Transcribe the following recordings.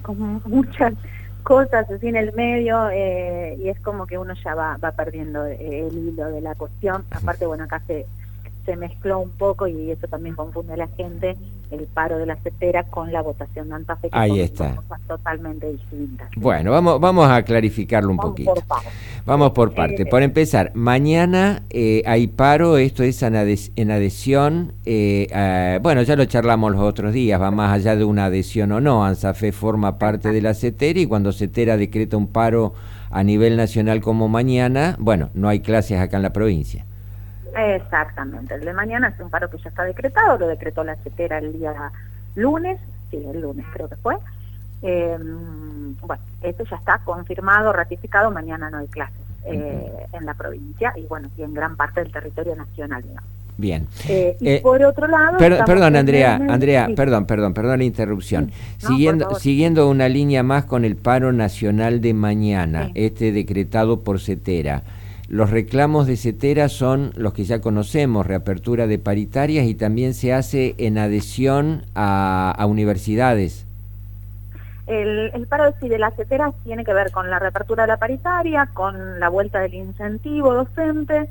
con muchas cosas así en el medio, y es como que uno ya va perdiendo el hilo de la cuestión. Aparte, bueno, acá se mezcló un poco y eso también confunde a la gente, el paro de la CETERA con la votación de Santa Fe, que Ahí son está. cosas totalmente distintas. Bueno, vamos a clarificarlo un poquito. Vamos por parte. Por empezar, mañana hay paro, esto es en adhesión, bueno, ya lo charlamos los otros días, va más allá de una adhesión o no. ANSAFE forma parte de la CETERA y cuando CETERA decreta un paro a nivel nacional como mañana, bueno, no hay clases acá en la provincia. Exactamente, el de mañana es un paro que ya está decretado, lo decretó la CETERA el día lunes, sí, el lunes creo que fue. Bueno, esto ya está confirmado, ratificado, mañana no hay clases en la provincia y bueno, y en gran parte del territorio nacional, ¿no? Bien. Y por otro lado... Perdón, Andrea, sí. perdón la interrupción. Sí, Siguiendo una línea más con el paro nacional de mañana, sí, decretado por CETERA. Los reclamos de CETERA son los que ya conocemos, reapertura de paritarias y también se hace en adhesión a universidades. El paro de la CETERA tiene que ver con la reapertura de la paritaria, con la vuelta del incentivo docente,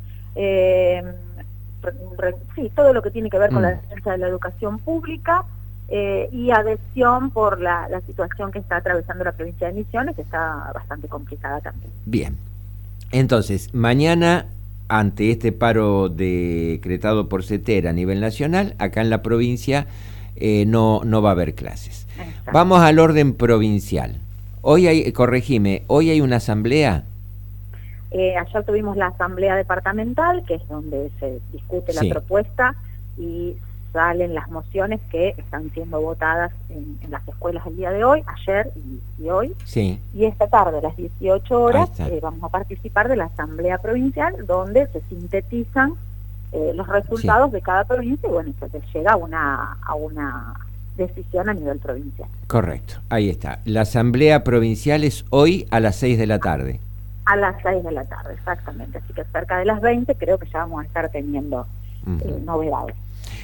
sí, todo lo que tiene que ver con la defensa de la educación pública y adhesión por la situación que está atravesando la provincia de Misiones, que está bastante complicada también. Bien. Entonces, mañana, ante este paro decretado por CETERA a nivel nacional, acá en la provincia no va a haber clases. Exacto. Vamos al orden provincial. Hoy hay una asamblea. Ayer tuvimos la asamblea departamental, que es donde se discute la propuesta y salen las mociones que están siendo votadas en las escuelas el día de hoy, ayer y hoy. Sí. Y esta tarde, a las 18 horas, vamos a participar de la asamblea provincial, donde se sintetizan los resultados de cada provincia y bueno, se llega a una decisión a nivel provincial. Correcto, ahí está. La asamblea provincial es hoy a las 6 de la tarde. A las 6 de la tarde, exactamente. Así que cerca de las 20 creo que ya vamos a estar teniendo novedades.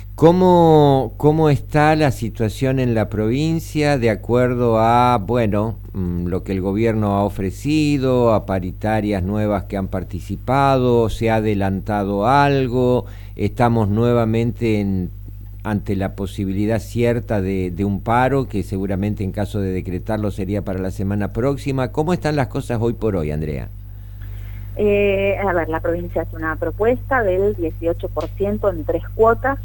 ¿Cómo está la situación en la provincia de acuerdo a, bueno, lo que el gobierno ha ofrecido, a paritarias nuevas que han participado? ¿Se ha adelantado algo? ¿Estamos nuevamente ante la posibilidad cierta de un paro que seguramente en caso de decretarlo sería para la semana próxima? ¿Cómo están las cosas hoy por hoy, Andrea? A ver, la provincia hace una propuesta del 18% en 3 cuotas,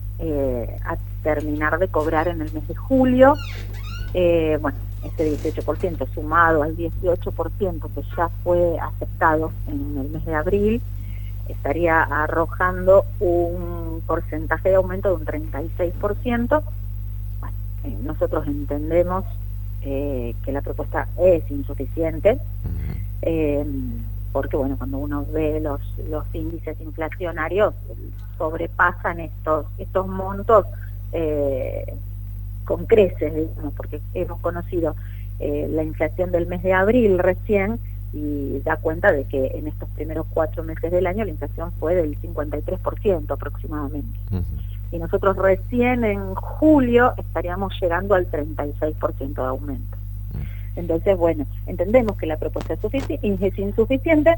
a terminar de cobrar en el mes de julio. Bueno, este 18% sumado al 18% que ya fue aceptado en el mes de abril, estaría arrojando un porcentaje de aumento de un 36%. Bueno, nosotros entendemos que la propuesta es insuficiente, porque bueno, cuando uno ve los índices inflacionarios sobrepasan estos montos con creces, digamos, porque hemos conocido la inflación del mes de abril recién y da cuenta de que en estos primeros 4 meses del año la inflación fue del 53% aproximadamente. Y nosotros recién en julio estaríamos llegando al 36% de aumento. Entonces, bueno, entendemos que la propuesta es insuficiente,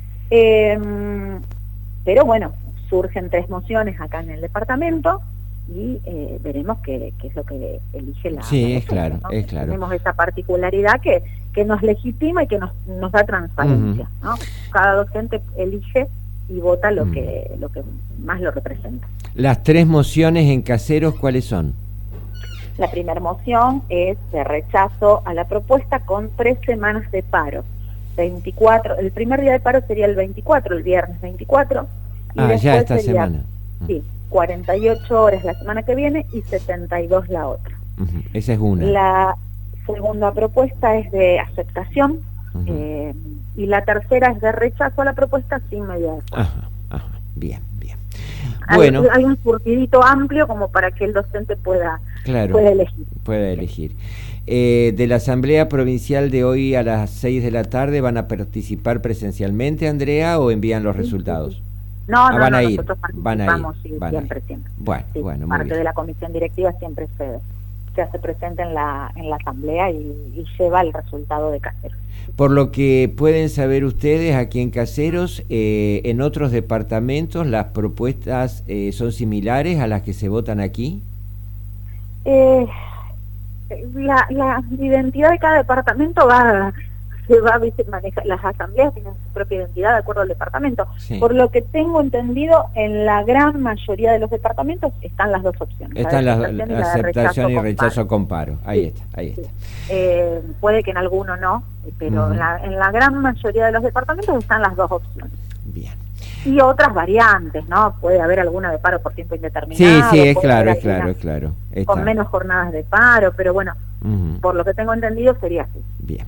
pero bueno, surgen 3 mociones acá en el departamento y veremos qué es lo que elige la... Sí, es claro, ¿no? Es claro. Tenemos esa particularidad que nos legitima y que nos da transparencia, ¿no? Cada docente elige y vota lo que más lo representa. Las 3 mociones en Caseros, ¿cuáles son? La primera moción es de rechazo a la propuesta con 3 semanas de paro. 24, el primer día de paro sería el 24, el viernes 24. Y ya esta semana. Sí, 48 horas la semana que viene y 72 la otra. Esa es una. La segunda propuesta es de aceptación y la tercera es de rechazo a la propuesta sin medida de fuerza. Bien, bien. Bueno, hay un surtidito amplio como para que el docente pueda elegir. Pueda elegir. De la Asamblea Provincial de hoy a las 6 de la tarde, ¿van a participar presencialmente, Andrea, o envían los resultados? No, van a ir, nosotros van a ir, siempre. Bueno, sí, bueno, muy parte bien. de la comisión directiva siempre es sede. se hace presente en la asamblea y lleva el resultado de Caseros. Por lo que pueden saber ustedes aquí en Caseros, en otros departamentos las propuestas son similares a las que se votan aquí. La identidad de cada departamento ¿viste? Maneja, las asambleas tienen su propia identidad de acuerdo al departamento. Sí. Por lo que tengo entendido, en la gran mayoría de los departamentos están las dos opciones. Están la aceptación y rechazo con paro. Ahí está, ahí está. Puede que en alguno no, pero en la gran mayoría de los departamentos están las dos opciones. Bien. Y otras variantes, ¿no? Puede haber alguna de paro por tiempo indeterminado. Sí, es claro. Con menos jornadas de paro, pero bueno, por lo que tengo entendido sería así. Bien.